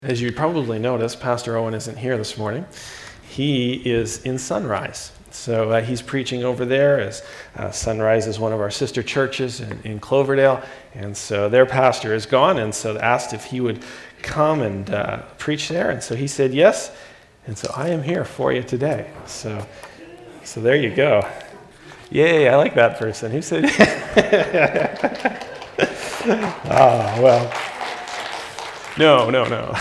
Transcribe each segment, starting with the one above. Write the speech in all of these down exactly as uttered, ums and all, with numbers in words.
As you probably noticed, Pastor Owen isn't here this morning. He is in Sunrise. So uh, he's preaching over there as uh, Sunrise is one of our sister churches in, in Cloverdale. And so their pastor is gone, and so asked if he would come and uh, preach there. And so he said yes. And so I am here for you today. So, so there you go. Yay, I like that person. Who said? Ah, oh, well. No, no, no.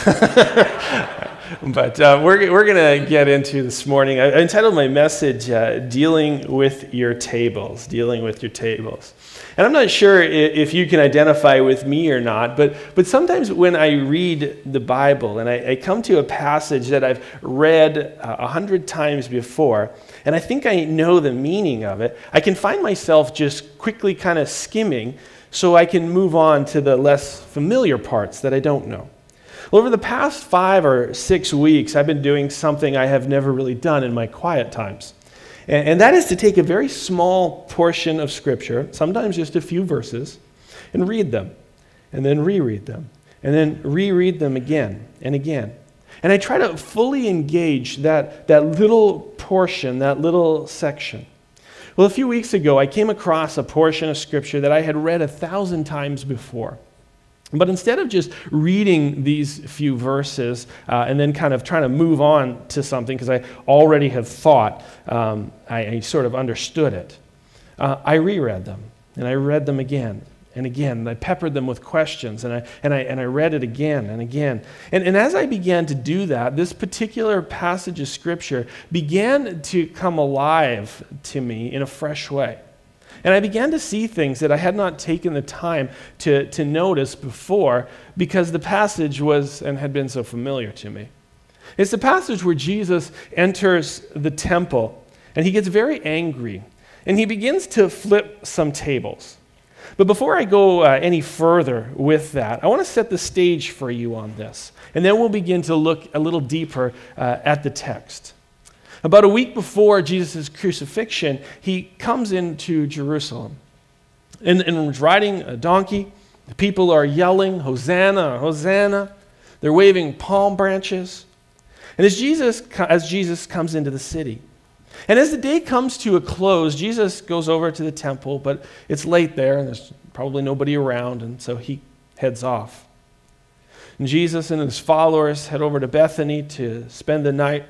But uh, we're we're going to get into this morning. I entitled my message, uh, Dealing with Your Tables, Dealing with Your Tables. And I'm not sure if you can identify with me or not, but but sometimes when I read the Bible and I, I come to a passage that I've read uh, a hundred times before, and I think I know the meaning of it, I can find myself just quickly kind of skimming so I can move on to the less familiar parts that I don't know. Well, over the past five or six weeks, I've been doing something I have never really done in my quiet times. And, and that is to take a very small portion of Scripture, sometimes just a few verses, and read them, and then reread them, and then reread them again and again. And I try to fully engage that, that little portion, that little section. Well, a few weeks ago, I came across a portion of Scripture that I had read a thousand times before. But instead of just reading these few verses uh, and then kind of trying to move on to something, because I already have thought, um, I, I sort of understood it, uh, I reread them, and I read them again and again. And I peppered them with questions, and I and I and I read it again and again. And and as I began to do that, this particular passage of Scripture began to come alive to me in a fresh way. And I began to see things that I had not taken the time to, to notice before because the passage was and had been so familiar to me. It's the passage where Jesus enters the temple, and he gets very angry, and he begins to flip some tables. But before I go uh, any further with that, I want to set the stage for you on this, and then we'll begin to look a little deeper uh, at the text. About a week before Jesus' crucifixion, he comes into Jerusalem. And, and he's riding a donkey. The people are yelling, Hosanna, Hosanna. They're waving palm branches. And as Jesus, as Jesus comes into the city, and as the day comes to a close, Jesus goes over to the temple, but it's late there, and there's probably nobody around, and so he heads off. And Jesus and his followers head over to Bethany to spend the night.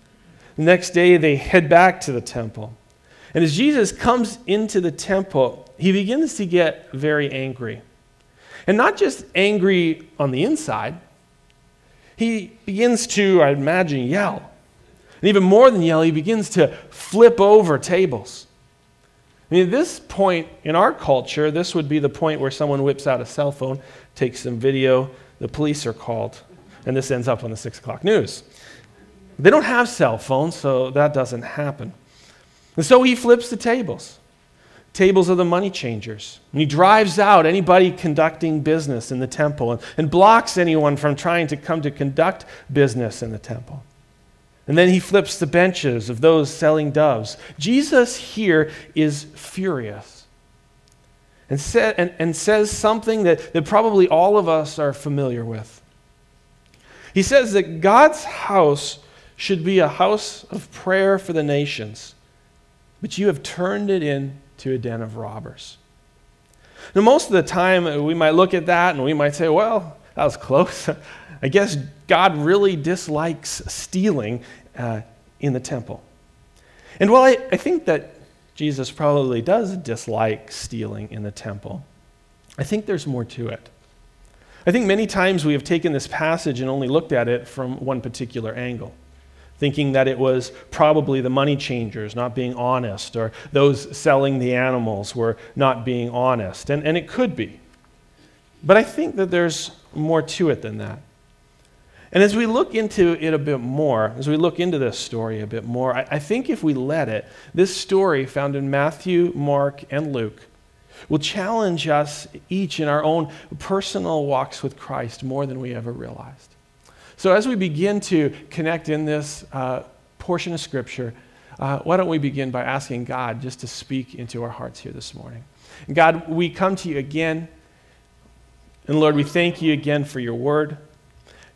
The next day, they head back to the temple. And as Jesus comes into the temple, he begins to get very angry. And not just angry on the inside, he begins to, I imagine, yell. And even more than yell, he begins to flip over tables. I mean, at this point in our culture, this would be the point where someone whips out a cell phone, takes some video, the police are called, and this ends up on the six o'clock news. They don't have cell phones, so that doesn't happen. And so he flips the tables. Tables of the money changers. And he drives out anybody conducting business in the temple and, and blocks anyone from trying to come to conduct business in the temple. And then he flips the benches of those selling doves. Jesus here is furious and, sa- and, and says something that, that probably all of us are familiar with. He says that God's house should be a house of prayer for the nations, but you have turned it into a den of robbers. Now, most of the time, we might look at that and we might say, well, that was close. I guess God really dislikes stealing uh, in the temple. And while I, I think that Jesus probably does dislike stealing in the temple, I think there's more to it. I think many times we have taken this passage and only looked at it from one particular angle, thinking that it was probably the money changers not being honest, or those selling the animals were not being honest. And, and it could be. But I think that there's more to it than that. And as we look into it a bit more, as we look into this story a bit more, I, I think if we let it, this story found in Matthew, Mark, and Luke will challenge us each in our own personal walks with Christ more than we ever realized. So as we begin to connect in this uh, portion of Scripture, uh, why don't we begin by asking God just to speak into our hearts here this morning. And God, we come to you again, and Lord, we thank you again for your word.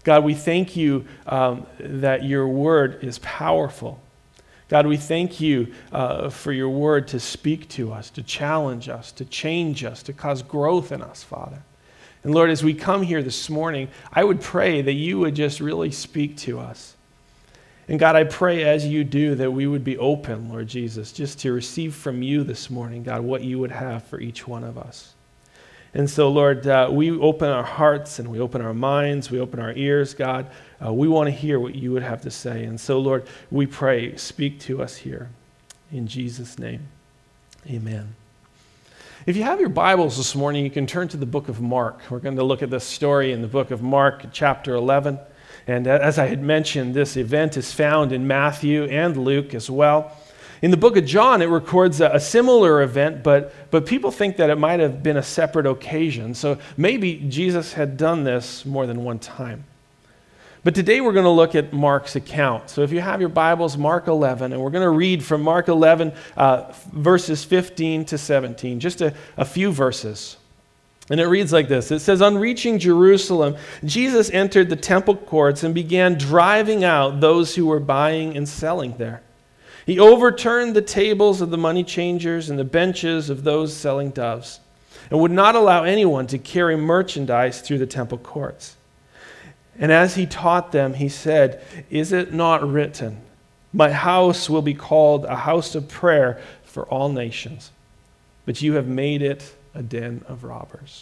God, we thank you um, that your word is powerful. God, we thank you uh, for your word to speak to us, to challenge us, to change us, to cause growth in us, Father. And Lord, as we come here this morning, I would pray that you would just really speak to us. And God, I pray as you do that we would be open, Lord Jesus, just to receive from you this morning, God, what you would have for each one of us. And so, Lord, uh, we open our hearts and we open our minds, we open our ears, God. Uh, we want to hear what you would have to say. And so, Lord, we pray, speak to us here. In Jesus' name, amen. If you have your Bibles this morning, you can turn to the book of Mark. We're going to look at this story in the book of Mark, chapter eleven. And as I had mentioned, this event is found in Matthew and Luke as well. In the book of John, it records a, a similar event, but, but people think that it might have been a separate occasion. So maybe Jesus had done this more than one time. But today we're going to look at Mark's account. So if you have your Bibles, Mark eleven, and we're going to read from Mark eleven, uh, verses fifteen to seventeen, just a, a few verses. And it reads like this. It says, on reaching Jerusalem, Jesus entered the temple courts and began driving out those who were buying and selling there. He overturned the tables of the money changers and the benches of those selling doves, and would not allow anyone to carry merchandise through the temple courts. And as he taught them, he said, is it not written, my house will be called a house of prayer for all nations, but you have made it a den of robbers.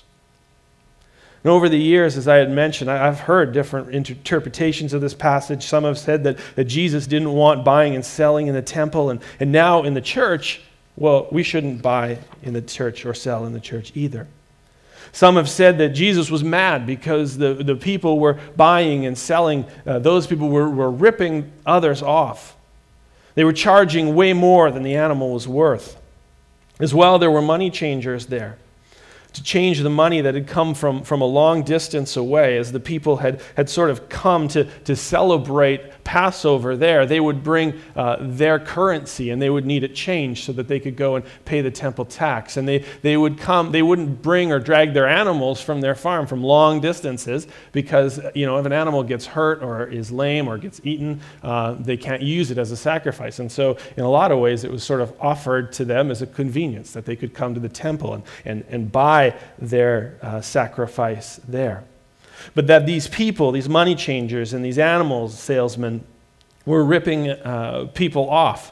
And over the years, as I had mentioned, I've heard different interpretations of this passage. Some have said that, that Jesus didn't want buying and selling in the temple, and, and now in the church, well, we shouldn't buy in the church or sell in the church either. Some have said that Jesus was mad because the, the people were buying and selling. Uh, those people were, were ripping others off. They were charging way more than the animal was worth. As well, there were money changers there to change the money that had come from, from a long distance away. As the people had, had sort of come to, to celebrate Passover there, they would bring uh, their currency and they would need it changed so that they could go and pay the temple tax. And they, they would come, they wouldn't bring or drag their animals from their farm from long distances because, you know, if an animal gets hurt or is lame or gets eaten, uh, they can't use it as a sacrifice. And so in a lot of ways, it was sort of offered to them as a convenience that they could come to the temple and, and, and buy their uh, sacrifice there. But that these people, these money changers and these animal salesmen were ripping uh, people off.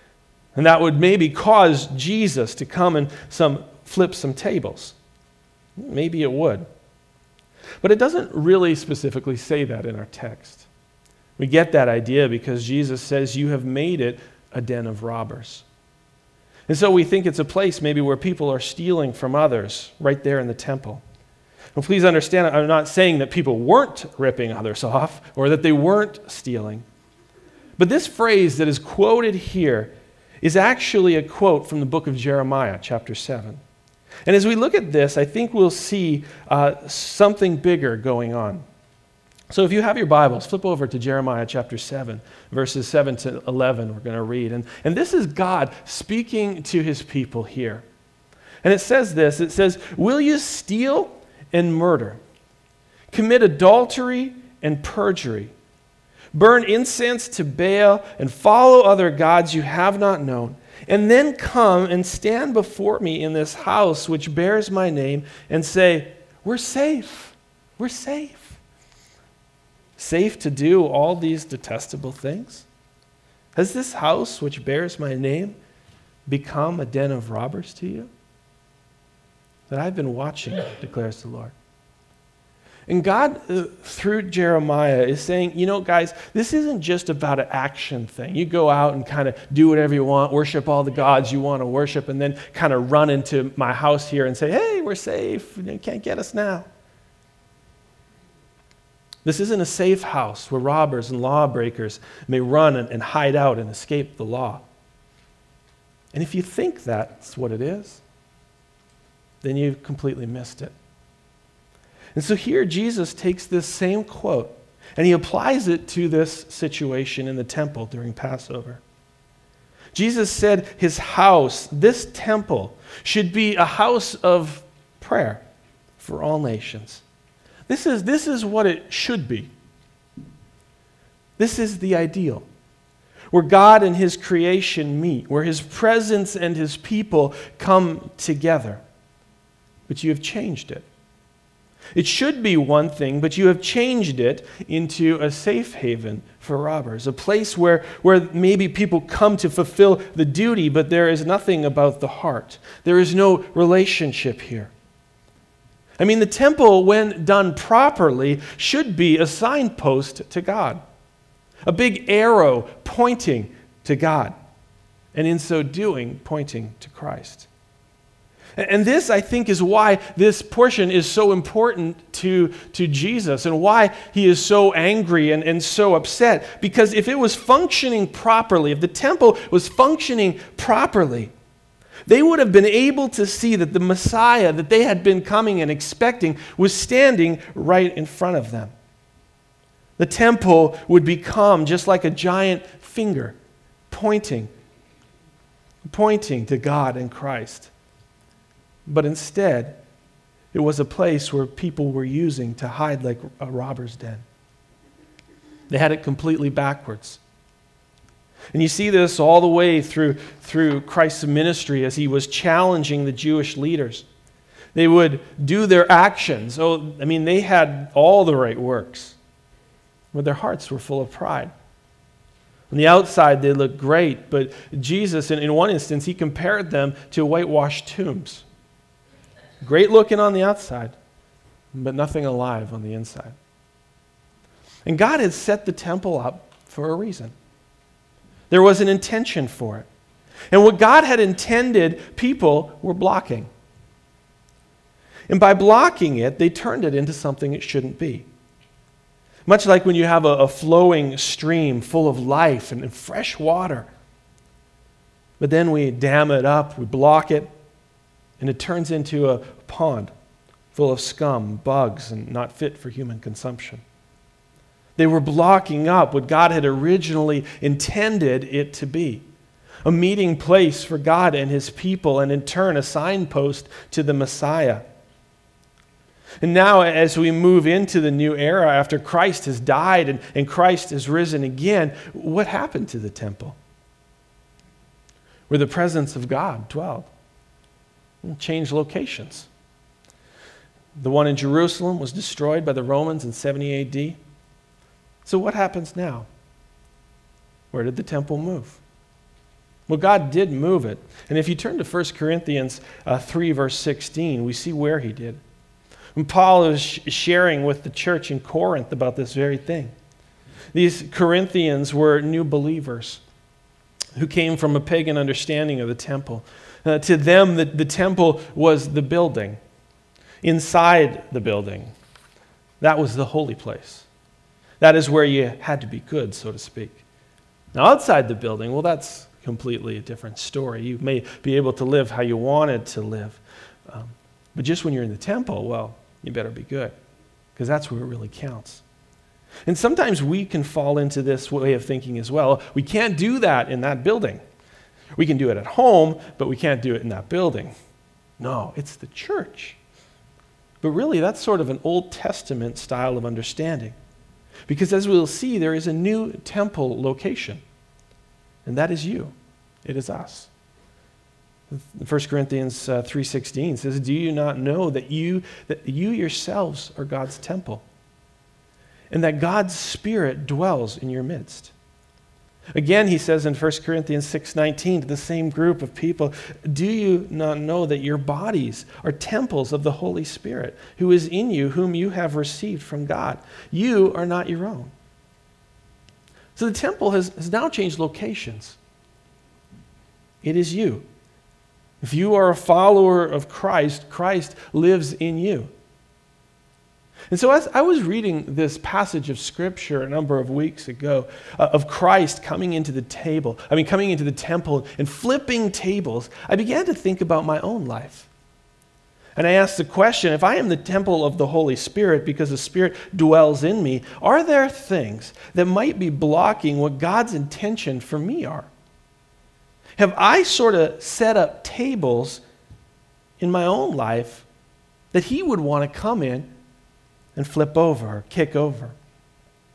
And that would maybe cause Jesus to come and some flip some tables. Maybe it would. But it doesn't really specifically say that in our text. We get that idea because Jesus says, you have made it a den of robbers. And so we think it's a place maybe where people are stealing from others right there in the temple. Well, please understand, I'm not saying that people weren't ripping others off or that they weren't stealing. But this phrase that is quoted here is actually a quote from the book of Jeremiah, chapter seven. And as we look at this, I think we'll see uh, something bigger going on. So if you have your Bibles, flip over to Jeremiah chapter seven, verses seven to eleven, we're going to read. And, and this is God speaking to his people here. And it says this, it says, will you steal and murder, commit adultery and perjury, burn incense to Baal and follow other gods you have not known, and then come and stand before me in this house which bears my name and say, we're safe, we're safe. Safe to do all these detestable things? Has this house which bears my name become a den of robbers to you? That I've been watching, declares the Lord. And God, uh, through Jeremiah, is saying, you know, guys, this isn't just about an action thing. You go out and kind of do whatever you want, worship all the gods you want to worship, and then kind of run into my house here and say, hey, we're safe. You can't get us now. This isn't a safe house where robbers and lawbreakers may run and, and hide out and escape the law. And if you think that's what it is, then you've completely missed it. And so here Jesus takes this same quote and he applies it to this situation in the temple during Passover. Jesus said his house, this temple, should be a house of prayer for all nations. This is, this is what it should be. This is the ideal, where God and his creation meet, where his presence and his people come together. But you have changed it. It should be one thing, but you have changed it into a safe haven for robbers, a place where, where maybe people come to fulfill the duty, but there is nothing about the heart. There is no relationship here. I mean, the temple, when done properly, should be a signpost to God, a big arrow pointing to God, and in so doing, pointing to Christ. And this, I think, is why this portion is so important to, to Jesus and why he is so angry and, and so upset. Because if it was functioning properly, if the temple was functioning properly, they would have been able to see that the Messiah that they had been coming and expecting was standing right in front of them. The temple would become just like a giant finger pointing, pointing to God and Christ. But instead, it was a place where people were using to hide like a robber's den. They had it completely backwards. And you see this all the way through, through Christ's ministry as he was challenging the Jewish leaders. They would do their actions. Oh, I mean, they had all the right works, but their hearts were full of pride. On the outside, they looked great, but Jesus, in, in one instance, he compared them to whitewashed tombs. Great looking on the outside, but nothing alive on the inside. And God had set the temple up for a reason. There was an intention for it. And what God had intended, people were blocking. And by blocking it, they turned it into something it shouldn't be. Much like when you have a, a flowing stream full of life and, and fresh water. But then we dam it up, we block it, and it turns into a pond full of scum, bugs, and not fit for human consumption. They were blocking up what God had originally intended it to be. A meeting place for God and his people, and in turn a signpost to the Messiah. And now as we move into the new era, after Christ has died and, and Christ has risen again, what happened to the temple? Where the presence of God dwelled. Changed locations. The one in Jerusalem was destroyed by the Romans in seventy A D. So what happens now? Where did the temple move? Well, God did move it. And if you turn to First Corinthians uh, three, verse sixteen, we see where he did. And Paul is sh- sharing with the church in Corinth about this very thing. These Corinthians were new believers who came from a pagan understanding of the temple. Uh, to them, the, the temple was the building. Inside the building, that was the holy place. That is where you had to be good, so to speak. Now, outside the building, well, that's completely a different story. You may be able to live how you wanted to live. Um, but just when you're in the temple, well, you better be good, because that's where it really counts. And sometimes we can fall into this way of thinking as well. We can't do that in that building. We can do it at home, but we can't do it in that building. No, it's the church. But really, that's sort of an Old Testament style of understanding. Because as we'll see, there is a new temple location. And that is you. It is us. First Corinthians uh, three sixteen says, "Do you not know that you, that you yourselves are God's temple? And that God's Spirit dwells in your midst?" Again, he says in First Corinthians six nineteen to the same group of people, "Do you not know that your bodies are temples of the Holy Spirit, who is in you, whom you have received from God? You are not your own." So the temple has, has now changed locations. It is you. If you are a follower of Christ, Christ lives in you. And so as I was reading this passage of Scripture a number of weeks ago, uh, of Christ coming into the table, I mean coming into the temple and flipping tables, I began to think about my own life. And I asked the question, if I am the temple of the Holy Spirit because the Spirit dwells in me, are there things that might be blocking what God's intention for me are? Have I sort of set up tables in my own life that he would want to come in and flip over or kick over?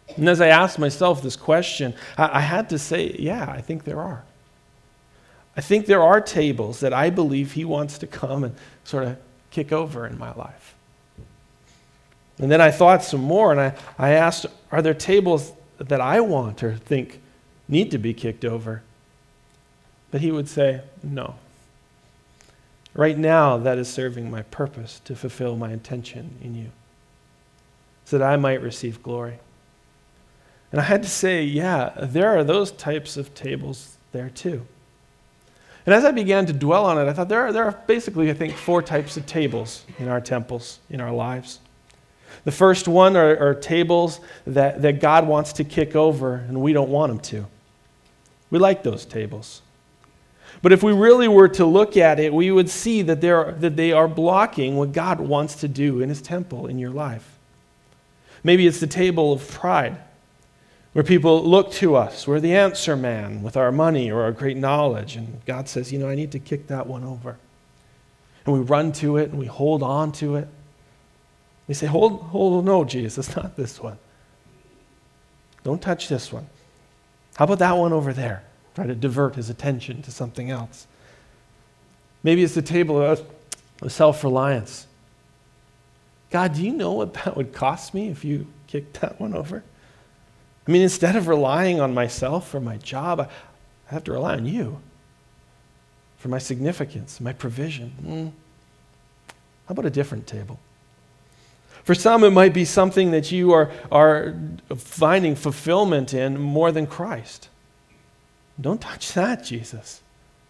And as I asked myself this question, I, I had to say, yeah, I think there are. I think there are tables that I believe he wants to come and sort of kick over in my life. And then I thought some more, and I, I asked, are there tables that I want or think need to be kicked over? But he would say, no. Right now, that is serving my purpose to fulfill my intention in you, so that I might receive glory. And I had to say, yeah, there are those types of tables there too. And as I began to dwell on it, I thought there are, there are basically, I think, four types of tables in our temples, in our lives. The first one are, are tables that, that God wants to kick over and we don't want him to. We like those tables. But if we really were to look at it, we would see that, are, that they are blocking what God wants to do in his temple in your life. Maybe it's the table of pride, where people look to us. We're the answer man with our money or our great knowledge. And God says, you know, I need to kick that one over. And we run to it and we hold on to it. We say, hold, hold, no, Jesus, not this one. Don't touch this one. How about that one over there? Try to divert his attention to something else. Maybe it's the table of self-reliance. God, do you know what that would cost me if you kicked that one over? I mean, instead of relying on myself for my job, I have to rely on you for my significance, my provision. Mm. How about a different table? For some, it might be something that you are, are finding fulfillment in more than Christ. Don't touch that, Jesus.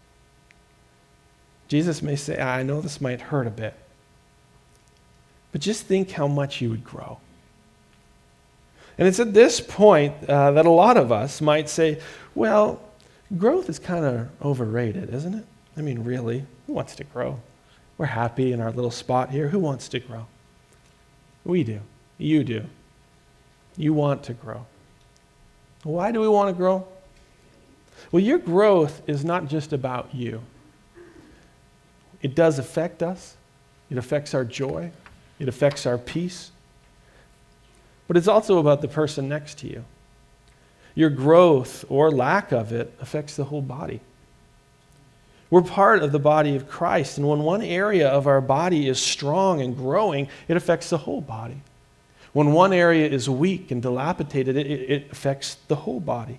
Jesus may say, I know this might hurt a bit, but just think how much you would grow. And it's at this point uh, that a lot of us might say, well, growth is kind of overrated, isn't it? I mean, really, who wants to grow? We're happy in our little spot here. Who wants to grow? We do. You do. You want to grow. Why do we want to grow? Well, your growth is not just about you. It does affect us. It affects our joy. It affects our peace. But it's also about the person next to you. Your growth or lack of it affects the whole body. We're part of the body of Christ, and when one area of our body is strong and growing, it affects the whole body. When one area is weak and dilapidated, it, it affects the whole body.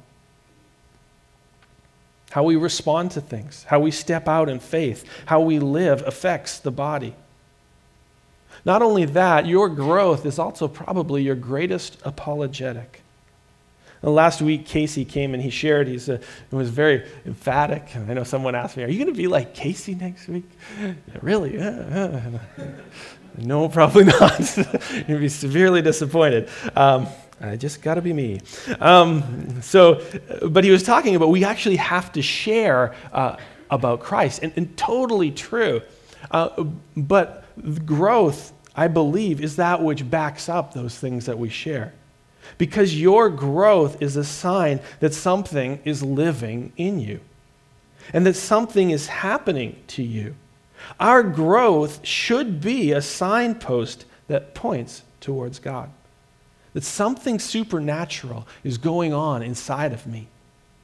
How we respond to things, how we step out in faith, how we live affects the body. Not only that, your growth is also probably your greatest apologetic. And last week, Casey came and he shared, he's a, it was very emphatic. I know someone asked me, are you going to be like Casey next week? Really? Yeah, yeah. No, probably not. You'd be severely disappointed. Um, I just got to be me. Um, so, but he was talking about we actually have to share uh, about Christ, and, and totally true. Uh, but growth, I believe, is that which backs up those things that we share. Because your growth is a sign that something is living in you and that something is happening to you. Our growth should be a signpost that points towards God. That something supernatural is going on inside of me.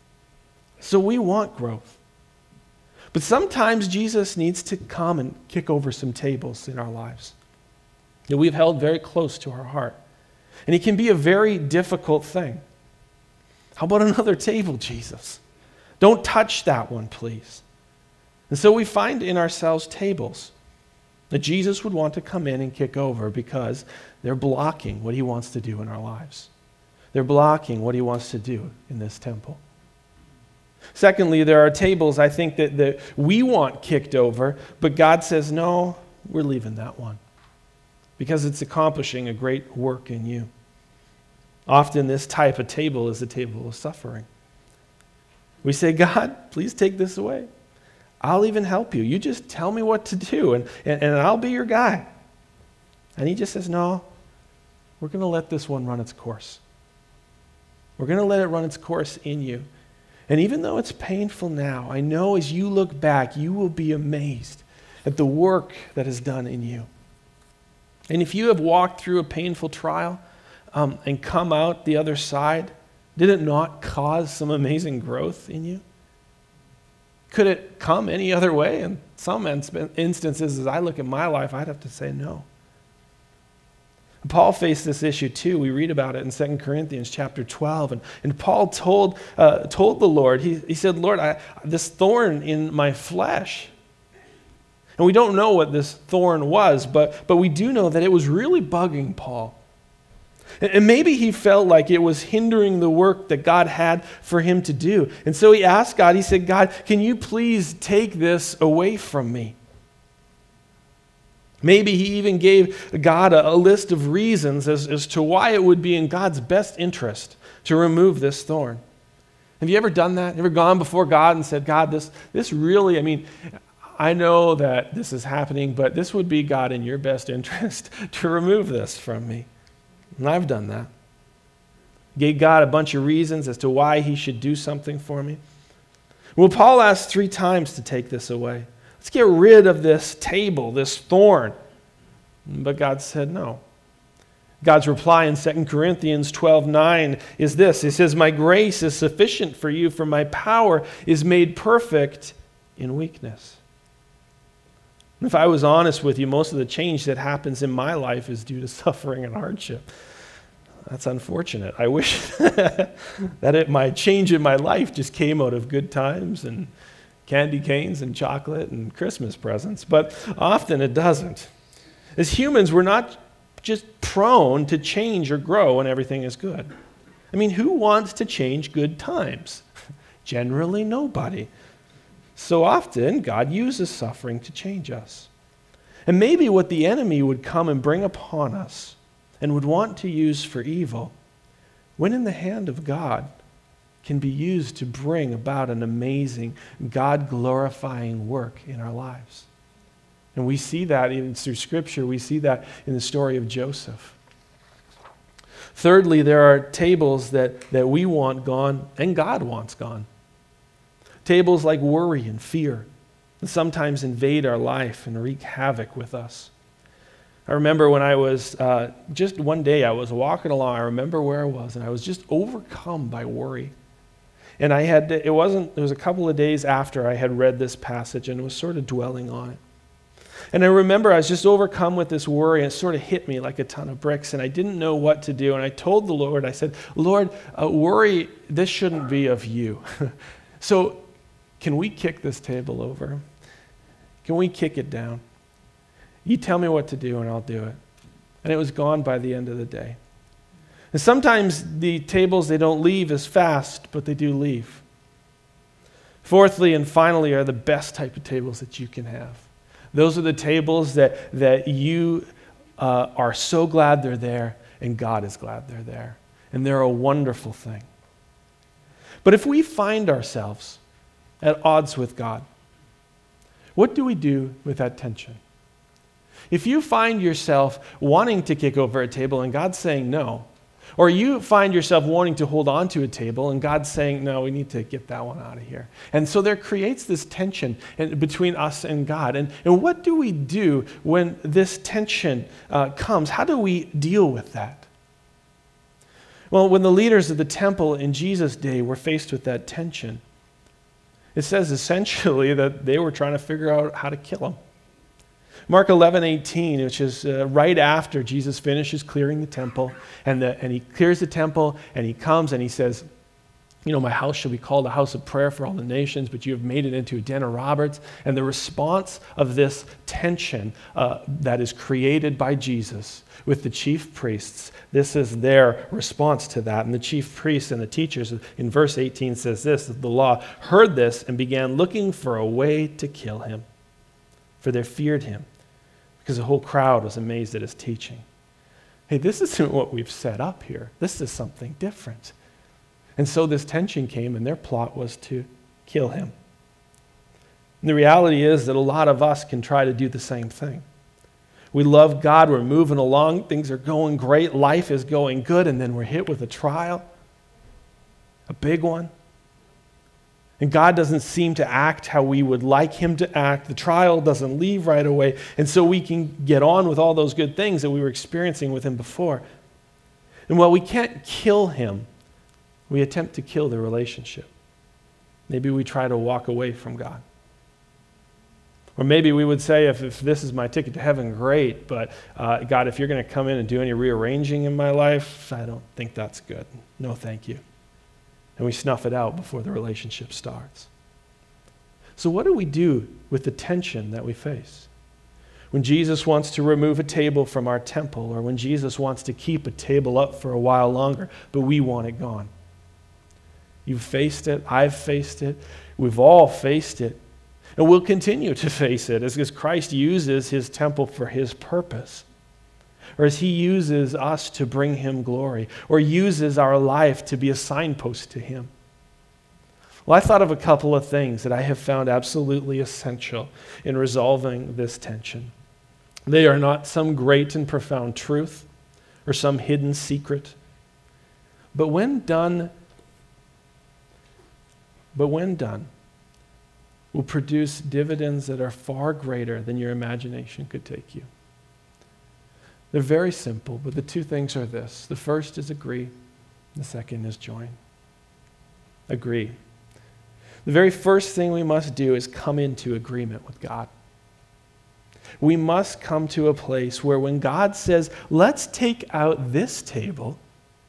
So we want growth. But sometimes Jesus needs to come and kick over some tables in our lives that we've held very close to our heart. And it can be a very difficult thing. How about another table, Jesus? Don't touch that one, please. And so we find in ourselves tables that Jesus would want to come in and kick over because they're blocking what he wants to do in our lives. They're blocking what he wants to do in this temple. Secondly, there are tables I think that, that we want kicked over, but God says, no, we're leaving that one because it's accomplishing a great work in you. Often this type of table is the table of suffering. We say, God, please take this away. I'll even help you. You just tell me what to do, and, and, and I'll be your guy. And he just says, no, we're going to let this one run its course. We're going to let it run its course in you. And even though it's painful now, I know as you look back, you will be amazed at the work that is done in you. And if you have walked through a painful trial, um, and come out the other side? Did it not cause some amazing growth in you? Could it come any other way? In some instances, as I look at my life, I'd have to say no. Paul faced this issue too. We read about it in Second Corinthians chapter twelve. And, and Paul told, uh, told the Lord, he, he said, Lord, I, this thorn in my flesh. And we don't know what this thorn was, but, but we do know that it was really bugging Paul. And, and maybe he felt like it was hindering the work that God had for him to do. And so he asked God, he said, God, can you please take this away from me? Maybe he even gave God a, a list of reasons as, as to why it would be in God's best interest to remove this thorn. Have you ever done that? You ever gone before God and said, God, this, this really, I mean, I know that this is happening, but this would be, God, in your best interest to remove this from me. And I've done that. Gave God a bunch of reasons as to why he should do something for me. Well, Paul asked three times to take this away. Let's get rid of this table, this thorn. But God said no. God's reply in Second Corinthians twelve nine is this. He says, my grace is sufficient for you, for my power is made perfect in weakness. If I was honest with you, most of the change that happens in my life is due to suffering and hardship. That's unfortunate. I wish that it, my change in my life just came out of good times and candy canes and chocolate and Christmas presents, but often it doesn't. As humans, we're not just prone to change or grow when everything is good. I mean, who wants to change good times? Generally, nobody. So often, God uses suffering to change us. And maybe what the enemy would come and bring upon us and would want to use for evil, when in the hand of God, can be used to bring about an amazing, God-glorifying work in our lives. And we see that in, through Scripture. We see that in the story of Joseph. Thirdly, there are tables that, that we want gone and God wants gone. Tables like worry and fear that sometimes invade our life and wreak havoc with us. I remember when I was, uh, just one day I was walking along, I remember where I was, and I was just overcome by worry. And I had, it wasn't, it was a couple of days after I had read this passage and was sort of dwelling on it. And I remember I was just overcome with this worry, and it sort of hit me like a ton of bricks, and I didn't know what to do. And I told the Lord, I said, Lord, uh, worry, this shouldn't be of you. So can we kick this table over? Can we kick it down? You tell me what to do and I'll do it. And it was gone by the end of the day. And sometimes the tables, they don't leave as fast, but they do leave. Fourthly and finally are the best type of tables that you can have. Those are the tables that, that you uh, are so glad they're there, and God is glad they're there. And they're a wonderful thing. But if we find ourselves at odds with God, what do we do with that tension? If you find yourself wanting to kick over a table and God's saying no, or you find yourself wanting to hold on to a table and God's saying, no, we need to get that one out of here. And so there creates this tension between us and God. And, and what do we do when this tension uh, comes? How do we deal with that? Well, when the leaders of the temple in Jesus' day were faced with that tension, it says essentially that they were trying to figure out how to kill him. Mark eleven eighteen, which is uh, right after Jesus finishes clearing the temple, and, the, and he clears the temple, and he comes and he says, you know, my house shall be called a house of prayer for all the nations, but you have made it into a den of robbers. And the response of this tension uh, that is created by Jesus with the chief priests, this is their response to that. And the chief priests and the teachers in verse eighteen says this, that the law heard this and began looking for a way to kill him, for they feared him, because the whole crowd was amazed at his teaching. Hey, this isn't what we've set up here. This is something different. And so this tension came, and their plot was to kill him. And the reality is that a lot of us can try to do the same thing. We love God, we're moving along, things are going great, life is going good, and then we're hit with a trial, a big one. And God doesn't seem to act how we would like him to act. The trial doesn't leave right away, and so we can get on with all those good things that we were experiencing with him before. And while we can't kill him, we attempt to kill the relationship. Maybe we try to walk away from God. Or maybe we would say, if, if this is my ticket to heaven, great, but uh, God, if you're going to come in and do any rearranging in my life, I don't think that's good. No, thank you. And we snuff it out before the relationship starts. So what do we do with the tension that we face? When Jesus wants to remove a table from our temple, or when Jesus wants to keep a table up for a while longer, but we want it gone. You've faced it. I've faced it. We've all faced it. And we'll continue to face it as, as Christ uses his temple for his purpose, or as he uses us to bring him glory, or uses our life to be a signpost to him. Well, I thought of a couple of things that I have found absolutely essential in resolving this tension. They are not some great and profound truth or some hidden secret, but when done, but when done, will produce dividends that are far greater than your imagination could take you. They're very simple, but the two things are this. The first is agree. The second is join. Agree. The very first thing we must do is come into agreement with God. We must come to a place where when God says, let's take out this table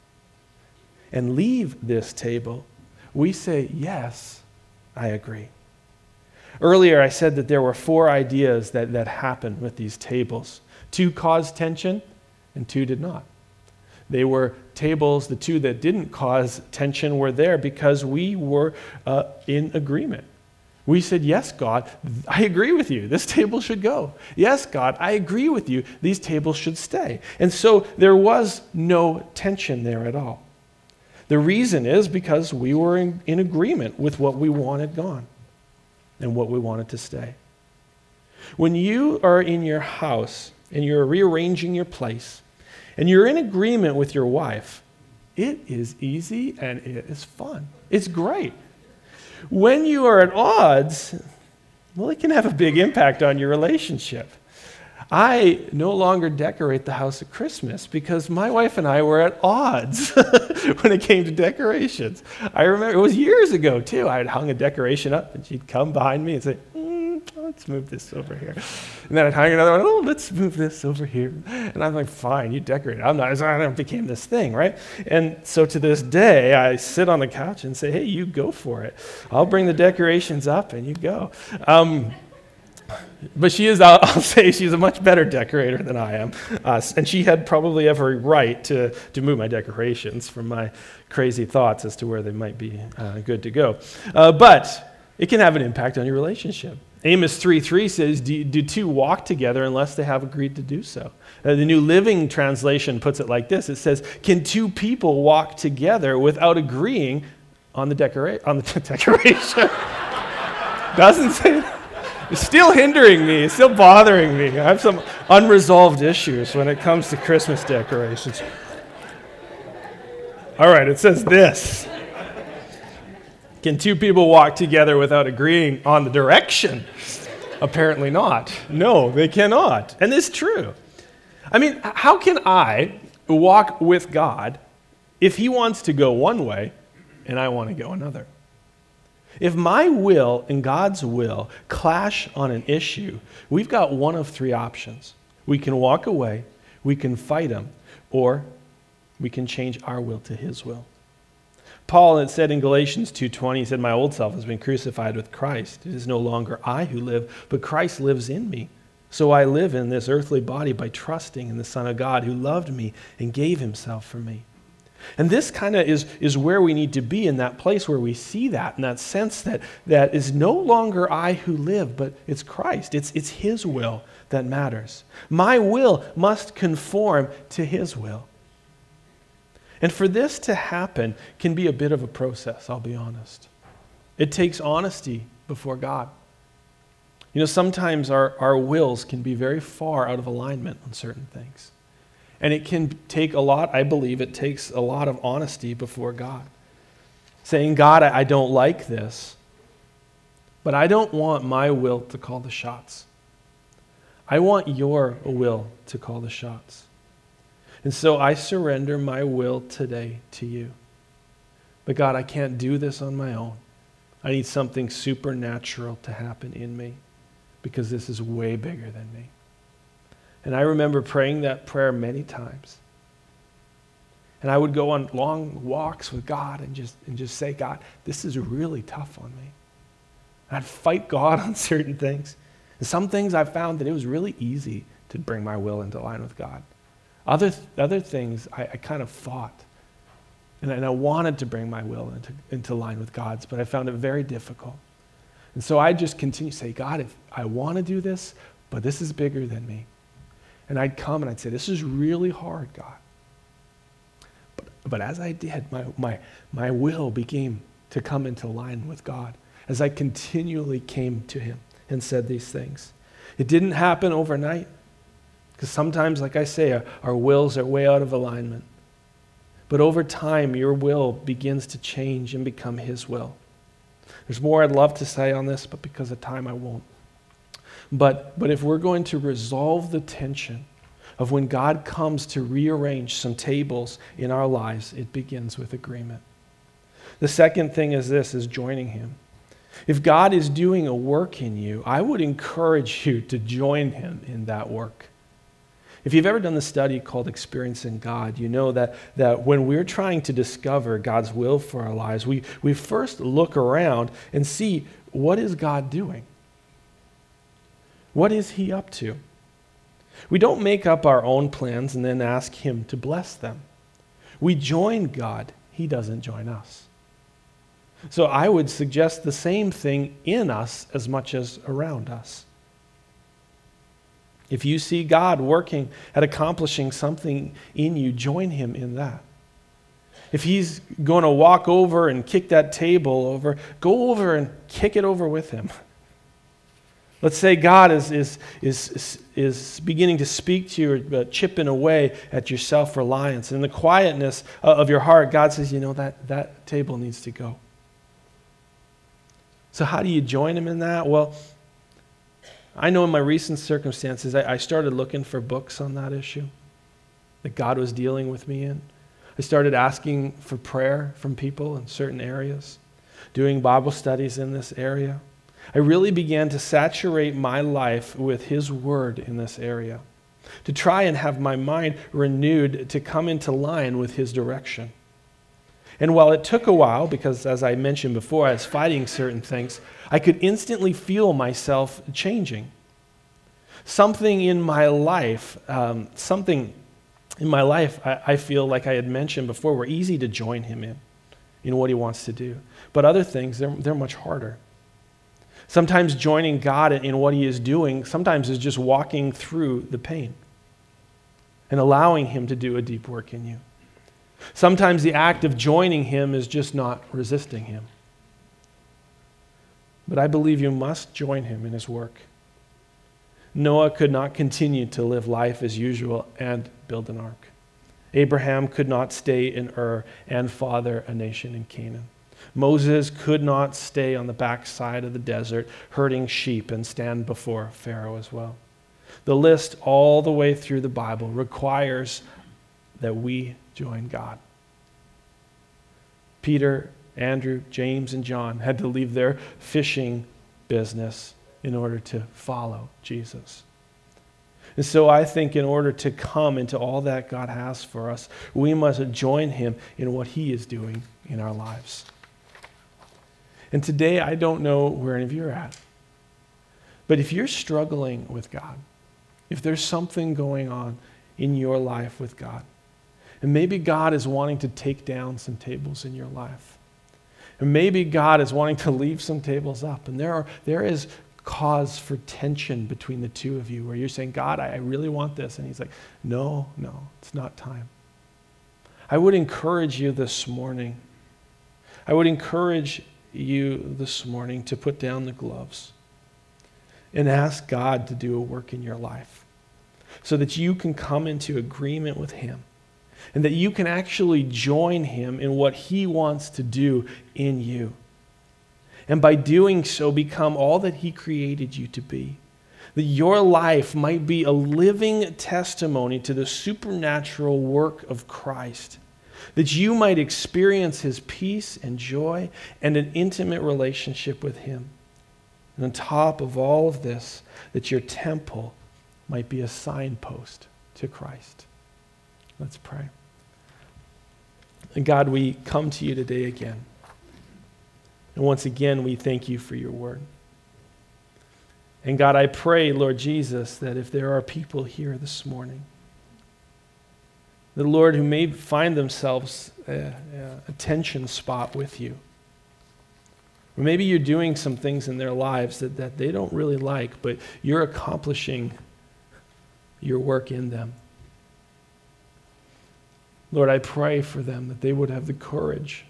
and leave this table, we say, yes, I agree. Earlier, I said that there were four ideas that, that happened with these tables. Two caused tension, and two did not. They were tables, the two that didn't cause tension were there because we were uh, in agreement. We said, yes, God, I agree with you. This table should go. Yes, God, I agree with you. These tables should stay. And so there was no tension there at all. The reason is because we were in, in agreement with what we wanted gone and what we wanted to stay. When you are in your house and you're rearranging your place and you're in agreement with your wife, it is easy and it is fun. It's great. When you are at odds, well, it can have a big impact on your relationship. I no longer decorate the house at Christmas because my wife and I were at odds when it came to decorations. I remember, it was years ago too, I had hung a decoration up and she'd come behind me and say, mm, let's move this over here. And then I'd hang another one, oh, let's move this over here. And I'm like, fine, you decorate it. I'm not, it became this thing, right? And so to this day, I sit on the couch and say, hey, you go for it. I'll bring the decorations up and you go. Um, But she is, I'll, I'll say, she's a much better decorator than I am. Uh, and she had probably every right to, to move my decorations from my crazy thoughts as to where they might be uh, good to go. Uh, but it can have an impact on your relationship. Amos three three says, do, do two walk together unless they have agreed to do so? Uh, the New Living Translation puts it like this. It says, can two people walk together without agreeing on the, decora- on the decoration? Doesn't say that. It's still hindering me. It's still bothering me. I have some unresolved issues when it comes to Christmas decorations. All right, it says this. Can two people walk together without agreeing on the direction? Apparently not. No, they cannot. And it's true. I mean, how can I walk with God if he wants to go one way and I want to go another? If my will and God's will clash on an issue, we've got one of three options. We can walk away, we can fight him, or we can change our will to his will. Paul had said in Galatians two twenty, he said, my old self has been crucified with Christ. It is no longer I who live, but Christ lives in me. So I live in this earthly body by trusting in the Son of God who loved me and gave himself for me. And this kind of is, is where we need to be, in that place where we see that, in that sense that that is no longer I who live, but it's Christ. It's, it's his will that matters. My will must conform to his will. And for this to happen can be a bit of a process, I'll be honest. It takes honesty before God. You know, sometimes our, our wills can be very far out of alignment on certain things. And it can take a lot, I believe it takes a lot of honesty before God. Saying, God, I, I don't like this, but I don't want my will to call the shots. I want your will to call the shots. And so I surrender my will today to you. But God, I can't do this on my own. I need something supernatural to happen in me because this is way bigger than me. And I remember praying that prayer many times. And I would go on long walks with God and just, and just say, God, this is really tough on me. And I'd fight God on certain things. And some things I found that it was really easy to bring my will into line with God. Other, other things I, I kind of fought. And, and I wanted to bring my will into, into line with God's, but I found it very difficult. And so I just continue to say, God, if I want to do this, but this is bigger than me. And I'd come and I'd say, this is really hard, God. But, but as I did, my, my, my will began to come into line with God as I continually came to him and said these things. It didn't happen overnight because sometimes, like I say, our, our wills are way out of alignment. But over time, your will begins to change and become his will. There's more I'd love to say on this, but because of time, I won't. But, but if we're going to resolve the tension of when God comes to rearrange some tables in our lives, it begins with agreement. The second thing is this, is joining him. If God is doing a work in you, I would encourage you to join him in that work. If you've ever done the study called Experiencing God, you know that, that when we're trying to discover God's will for our lives, we, we first look around and see, what is God doing? What is he up to? We don't make up our own plans and then ask him to bless them. We join God. He doesn't join us. So I would suggest the same thing in us as much as around us. If you see God working at accomplishing something in you, join him in that. If he's going to walk over and kick that table over, go over and kick it over with him. Let's say God is, is, is, is beginning to speak to you, or chipping away at your self-reliance. In the quietness of your heart, God says, you know, that, that table needs to go. So how do you join him in that? Well, I know in my recent circumstances, I, I started looking for books on that issue that God was dealing with me in. I started asking for prayer from people in certain areas, doing Bible studies in this area. I really began to saturate my life with his word in this area, to try and have my mind renewed to come into line with his direction. And while it took a while, because as I mentioned before, I was fighting certain things, I could instantly feel myself changing. Something in my life, um, something in my life I, I feel like I had mentioned before were easy to join him in, in what he wants to do. But other things, they're, they're much harder. Sometimes joining God in what he is doing, sometimes is just walking through the pain and allowing him to do a deep work in you. Sometimes the act of joining him is just not resisting him. But I believe you must join him in his work. Noah could not continue to live life as usual and build an ark. Abraham could not stay in Ur and father a nation in Canaan. Moses could not stay on the backside of the desert herding sheep and stand before Pharaoh as well. The list all the way through the Bible requires that we join God. Peter, Andrew, James, and John had to leave their fishing business in order to follow Jesus. And so I think in order to come into all that God has for us, we must join him in what he is doing in our lives. And today, I don't know where any of you are at, but if you're struggling with God, if there's something going on in your life with God, and maybe God is wanting to take down some tables in your life, and maybe God is wanting to leave some tables up, and there are there is cause for tension between the two of you where you're saying, God, I really want this, and he's like, no, no, it's not time. I would encourage you this morning, I would encourage you this morning to put down the gloves and ask God to do a work in your life so that you can come into agreement with him and that you can actually join him in what he wants to do in you. And by doing so, become all that he created you to be. that your life might be a living testimony to the supernatural work of Christ, that you might experience his peace and joy and an intimate relationship with him. And on top of all of this, that your temple might be a signpost to Christ. Let's pray. And God, we come to you today again. And once again, we thank you for your word. And God, I pray, Lord Jesus, that if there are people here this morning, the Lord, who may find themselves a, a tension spot with you, or maybe you're doing some things in their lives that, that they don't really like, but you're accomplishing your work in them. Lord, I pray for them that they would have the courage,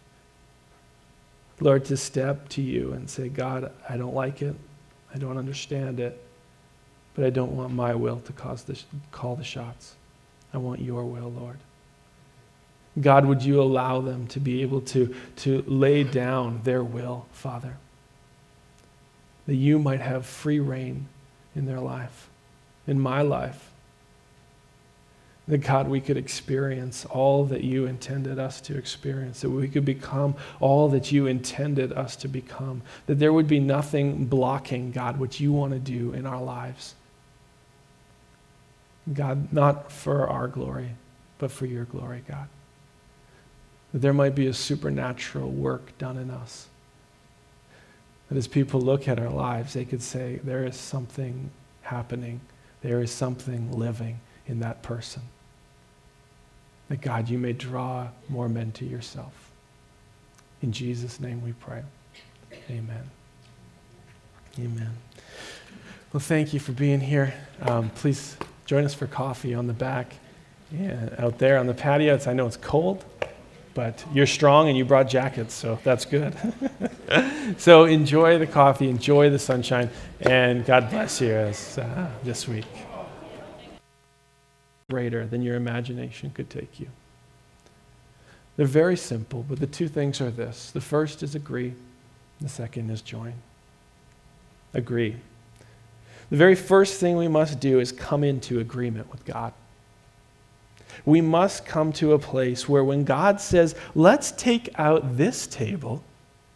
Lord, to step to you and say, God, I don't like it. I don't understand it, but I don't want my will to cause the, call the shots. I want your will, Lord. God, would you allow them to be able to, to lay down their will, Father, that you might have free reign in their life, in my life, that, God, we could experience all that you intended us to experience, that we could become all that you intended us to become, that there would be nothing blocking, God, what you want to do in our lives. God, not for our glory, but for your glory, God. That there might be a supernatural work done in us. That as people look at our lives, they could say, there is something happening. There is something living in that person. That, God, you may draw more men to yourself. In Jesus' name we pray. Amen. Amen. Well, thank you for being here. Um, please join us for coffee on the back. Yeah, out there on the patio. It's, I know it's cold, but you're strong and you brought jackets, so that's good. So enjoy the coffee, enjoy the sunshine, and God bless you as, uh, this week. Greater than your imagination could take you. They're very simple, but the two things are this. The first is agree. The second is join. Agree. The very first thing we must do is come into agreement with God. We must come to a place where when God says, let's take out this table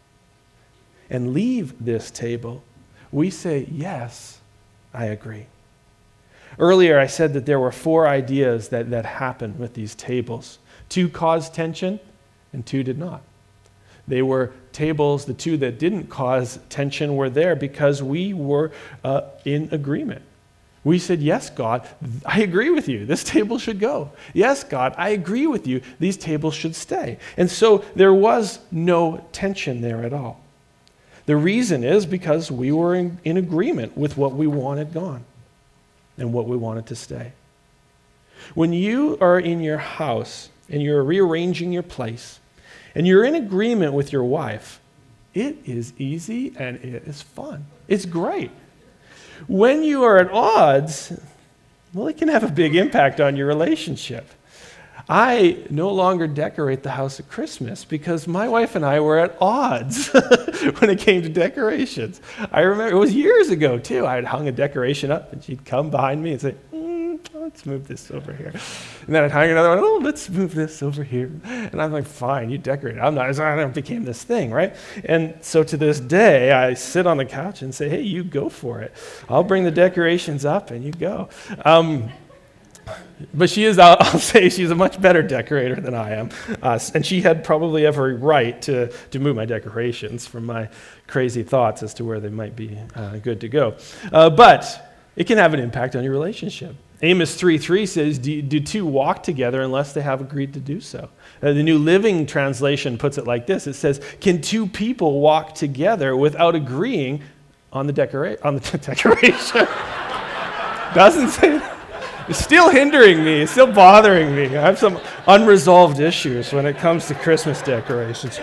and leave this table, we say, yes, I agree. Earlier, I said that there were four ideas that, that happened with these tables. Two caused tension, and two did not. They were tables, the two that didn't cause tension were there because we were uh, in agreement. We said, yes, God, I agree with you. This table should go. Yes, God, I agree with you. These tables should stay. And so there was no tension there at all. The reason is because we were in, in agreement with what we wanted gone and what we wanted to stay. When you are in your house and you're rearranging your place and you're in agreement with your wife, it is easy and it is fun. It's great. When you are at odds, well, it can have a big impact on your relationship. I no longer decorate the house at Christmas because my wife and I were at odds when it came to decorations. I remember, it was years ago too, I had hung a decoration up and she'd come behind me and say, mm, let's move this over here. And then I'd hang another one, oh, let's move this over here. And I'm like, fine, you decorate it. I'm not, it became this thing, right? And so to this day, I sit on the couch and say, hey, you go for it. I'll bring the decorations up and you go. Um, But she is, I'll, I'll say, she's a much better decorator than I am. Uh, and she had probably every right to, to move my decorations from my crazy thoughts as to where they might be uh, good to go. Uh, but it can have an impact on your relationship. Amos three three says, do, do two walk together unless they have agreed to do so? Uh, the New Living Translation puts it like this. It says, can two people walk together without agreeing on the, decora- on the decoration? Doesn't say that. It's still hindering me. It's still bothering me. I have some unresolved issues when it comes to Christmas decorations.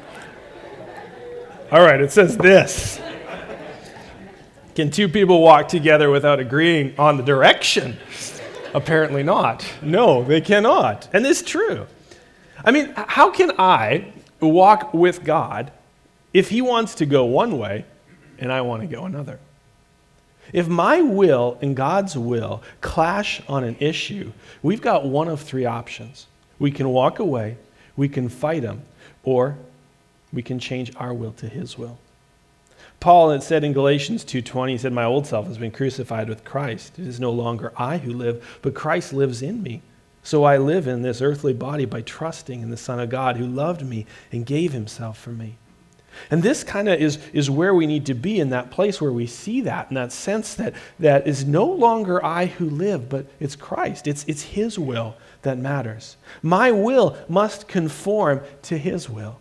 All right, it says this. Can two people walk together without agreeing on the direction? Apparently not. No, they cannot. And it's true. I mean, how can I walk with God if he wants to go one way and I want to go another? If my will and God's will clash on an issue, we've got one of three options. We can walk away, we can fight him, or we can change our will to his will. Paul had said in Galatians two twenty, he said, my old self has been crucified with Christ. It is no longer I who live, but Christ lives in me. So I live in this earthly body by trusting in the Son of God who loved me and gave himself for me. And this kind of is, is where we need to be, in that place where we see that, in that sense that that is no longer I who live, but it's Christ. It's, it's his will that matters. My will must conform to his will.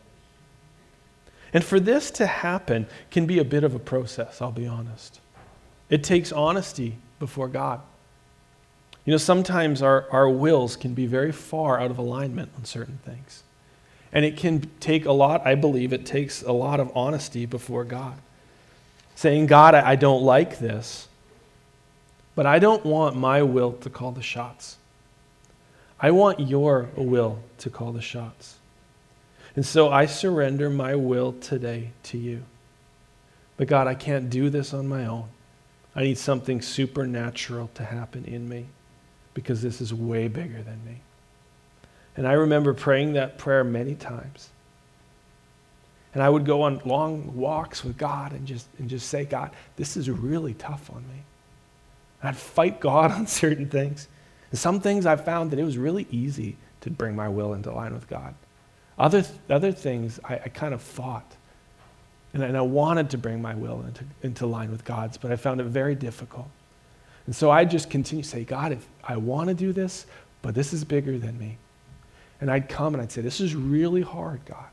And for this to happen can be a bit of a process, I'll be honest. It takes honesty before God. You know, sometimes our, our wills can be very far out of alignment on certain things. And it can take a lot, I believe it takes a lot of honesty before God. Saying, God, I, I don't like this, but I don't want my will to call the shots. I want your will to call the shots. And so I surrender my will today to you. But God, I can't do this on my own. I need something supernatural to happen in me, because this is way bigger than me. And I remember praying that prayer many times. And I would go on long walks with God and just and just say, God, this is really tough on me. And I'd fight God on certain things. And some things I found that it was really easy to bring my will into line with God. Other other things I, I kind of fought. And I, and I wanted to bring my will into, into line with God's, but I found it very difficult. And so I just continue to say, God, if I want to do this, but this is bigger than me. And I'd come and I'd say, this is really hard, God.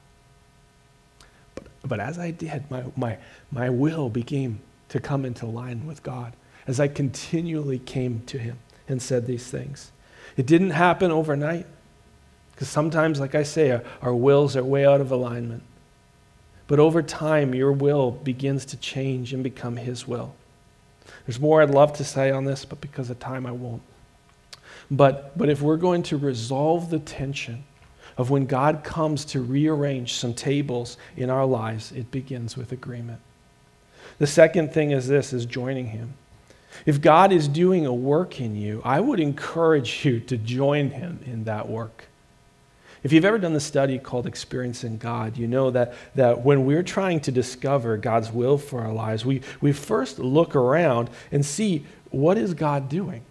But, but as I did, my, my, my will began to come into line with God as I continually came to him and said these things. It didn't happen overnight, because sometimes, like I say, our, our wills are way out of alignment. But over time, your will begins to change and become his will. There's more I'd love to say on this, but because of time, I won't. But, but if we're going to resolve the tension of when God comes to rearrange some tables in our lives, it begins with agreement. The second thing is this, is joining him. If God is doing a work in you, I would encourage you to join him in that work. If you've ever done the study called Experiencing God, you know that, that when we're trying to discover God's will for our lives, we, we first look around and see, what is God doing?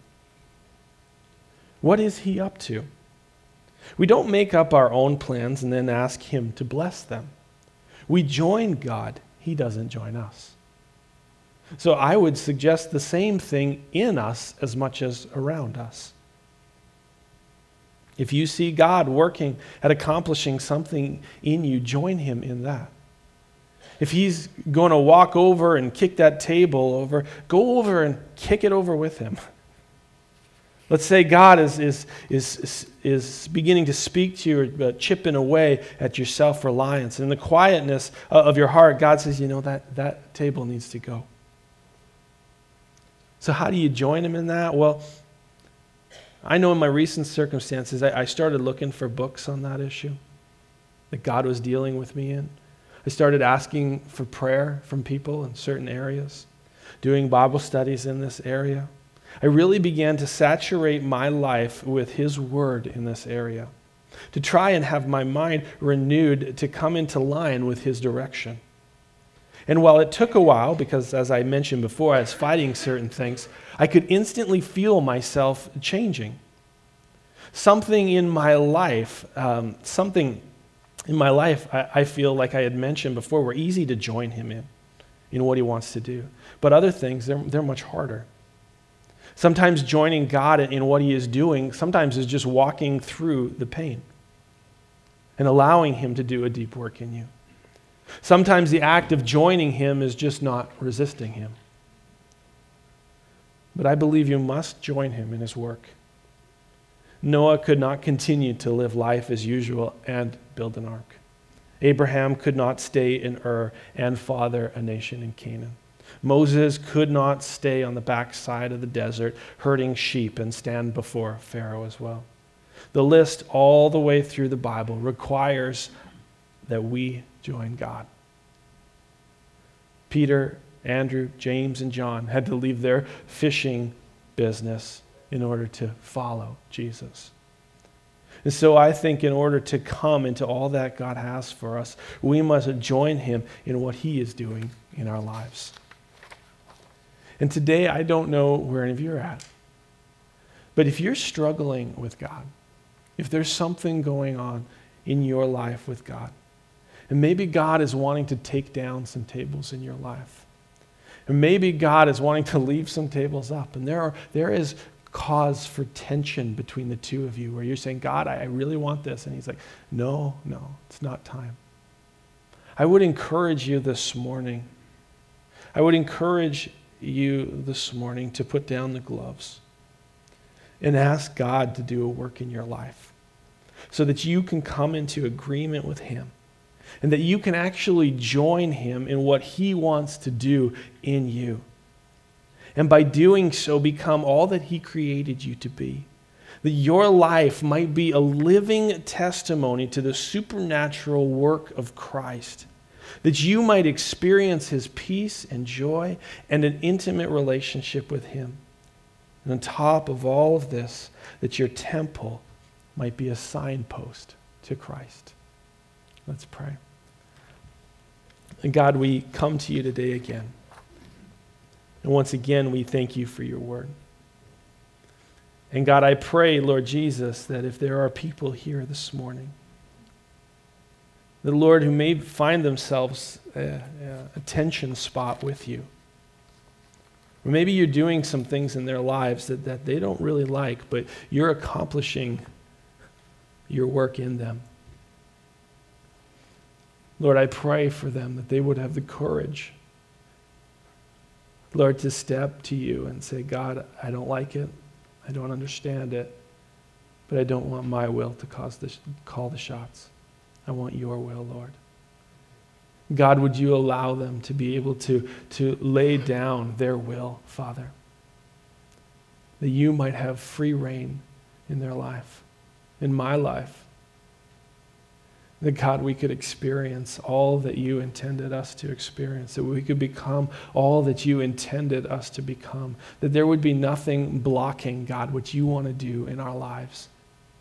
What is he up to? We don't make up our own plans and then ask him to bless them. We join God. He doesn't join us. So I would suggest the same thing in us as much as around us. If you see God working at accomplishing something in you, join him in that. If he's going to walk over and kick that table over, go over and kick it over with him. Let's say God is, is, is, is beginning to speak to you, or chipping away at your self-reliance. And in the quietness of your heart, God says, you know, that, that table needs to go. So how do you join him in that? Well, I know in my recent circumstances, I, I started looking for books on that issue that God was dealing with me in. I started asking for prayer from people in certain areas, doing Bible studies in this area. I really began to saturate my life with his word in this area, to try and have my mind renewed to come into line with his direction. And while it took a while, because as I mentioned before, I was fighting certain things, I could instantly feel myself changing. Something in my life, um, something in my life I, I feel like I had mentioned before were easy to join him in, in what he wants to do. But other things, they're, they're much harder. Sometimes joining God in what he is doing, sometimes is just walking through the pain and allowing him to do a deep work in you. Sometimes the act of joining him is just not resisting him. But I believe you must join him in his work. Noah could not continue to live life as usual and build an ark. Abraham could not stay in Ur and father a nation in Canaan. Moses could not stay on the backside of the desert herding sheep and stand before Pharaoh as well. The list all the way through the Bible requires that we join God. Peter Andrew, James, and John had to leave their fishing business in order to follow Jesus. And so I think in order to come into all that God has for us, we must join him in what he is doing in our lives. And today, I don't know where any of you are at, but if you're struggling with God, if there's something going on in your life with God, and maybe God is wanting to take down some tables in your life, and maybe God is wanting to leave some tables up, and there are there is cause for tension between the two of you where you're saying, God, I really want this. And he's like, no, no, it's not time. I would encourage you this morning. I would encourage you this morning to put down the gloves and ask God to do a work in your life so that you can come into agreement with him and that you can actually join him in what he wants to do in you. And by doing so, become all that he created you to be. That your life might be a living testimony to the supernatural work of Christ. That you might experience his peace and joy and an intimate relationship with him. And on top of all of this, that your temple might be a signpost to Christ. Let's pray. And God, we come to you today again. And once again, we thank you for your word. And God, I pray, Lord Jesus, that if there are people here this morning, the Lord, who may find themselves a, a tension spot with you, or maybe you're doing some things in their lives that, that they don't really like, but you're accomplishing your work in them. Lord, I pray for them that they would have the courage, Lord, to step to you and say, God, I don't like it. I don't understand it. But I don't want my will to cause the, call the shots. I want your will, Lord. God, would you allow them to be able to, to lay down their will, Father, that you might have free reign in their life, in my life. That, God, we could experience all that you intended us to experience, that we could become all that you intended us to become, that there would be nothing blocking, God, what you want to do in our lives.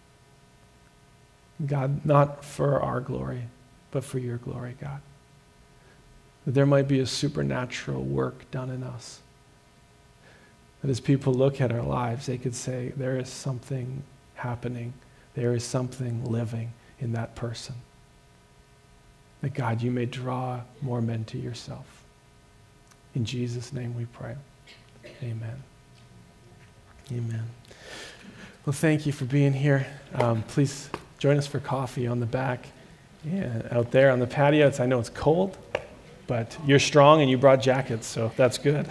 God, not for our glory, but for your glory, God. That there might be a supernatural work done in us. That as people look at our lives, they could say, there is something happening. There is something living in that person. That, God, you may draw more men to yourself. In Jesus' name we pray. Amen. Amen. Well, thank you for being here. Um, please join us for coffee on the back. Yeah, out there on the patio. It's, I know it's cold, but you're strong and you brought jackets, so that's good.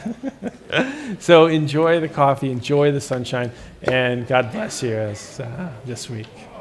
So enjoy the coffee, enjoy the sunshine, and God bless you as, uh, this week.